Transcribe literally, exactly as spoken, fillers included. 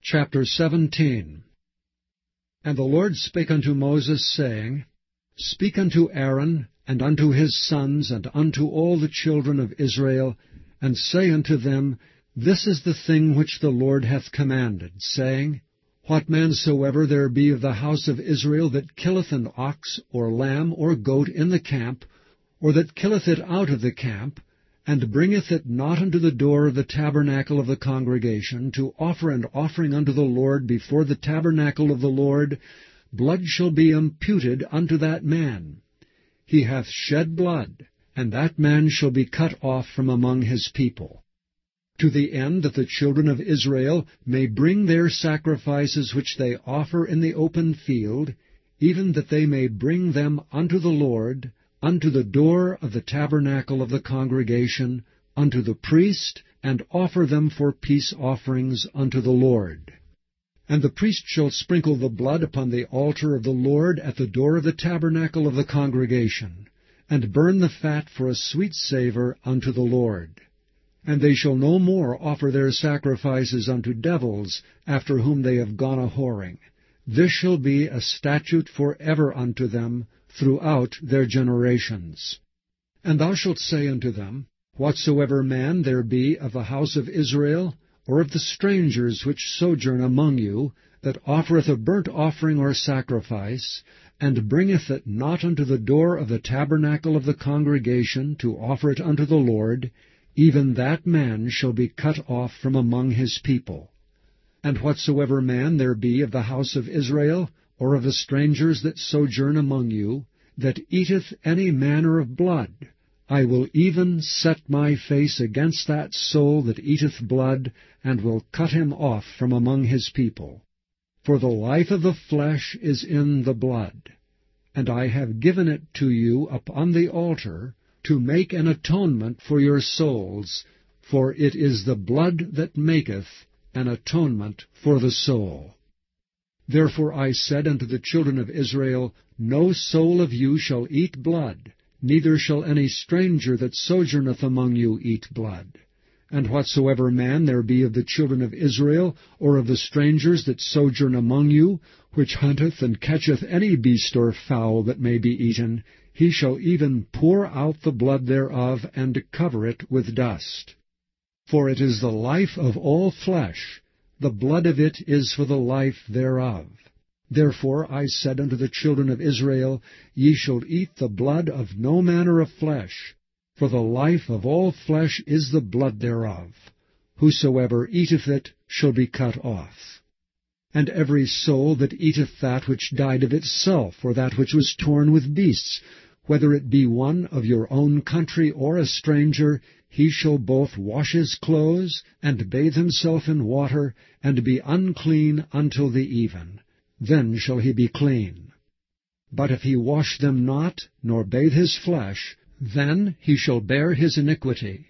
Chapter seventeen. And the Lord spake unto Moses, saying, Speak unto Aaron, and unto his sons, and unto all the children of Israel, and say unto them, This is the thing which the Lord hath commanded, saying, What man soever there be of the house of Israel that killeth an ox, or lamb, or goat in the camp, or that killeth it out of the camp, and bringeth it not unto the door of the tabernacle of the congregation, to offer an offering unto the Lord before the tabernacle of the Lord, blood shall be imputed unto that man. He hath shed blood, and that man shall be cut off from among his people. To the end that the children of Israel may bring their sacrifices which they offer in the open field, even that they may bring them unto the Lord, unto the door of the tabernacle of the congregation, unto the priest, and offer them for peace offerings unto the Lord. And the priest shall sprinkle the blood upon the altar of the Lord at the door of the tabernacle of the congregation, and burn the fat for a sweet savour unto the Lord. And they shall no more offer their sacrifices unto devils, after whom they have gone a-whoring. This shall be a statute for ever unto them, throughout their generations. And thou shalt say unto them, Whatsoever man there be of the house of Israel, or of the strangers which sojourn among you, that offereth a burnt offering or sacrifice, and bringeth it not unto the door of the tabernacle of the congregation to offer it unto the Lord, even that man shall be cut off from among his people. And whatsoever man there be of the house of Israel, or of the strangers that sojourn among you, that eateth any manner of blood, I will even set my face against that soul that eateth blood, and will cut him off from among his people. For the life of the flesh is in the blood. And I have given it to you upon the altar, to make an atonement for your souls, for it is the blood that maketh an atonement for the soul. Therefore I said unto the children of Israel, No soul of you shall eat blood, neither shall any stranger that sojourneth among you eat blood. And whatsoever man there be of the children of Israel, or of the strangers that sojourn among you, which hunteth and catcheth any beast or fowl that may be eaten, he shall even pour out the blood thereof, and cover it with dust. For it is the life of all flesh, the blood of it is for the life thereof. Therefore I said unto the children of Israel, Ye shall eat the blood of no manner of flesh, for the life of all flesh is the blood thereof. Whosoever eateth it shall be cut off. And every soul that eateth that which died of itself, or that which was torn with beasts, whether it be one of your own country or a stranger, he shall both wash his clothes, and bathe himself in water, and be unclean until the even. Then shall he be clean. But if he wash them not, nor bathe his flesh, then he shall bear his iniquity.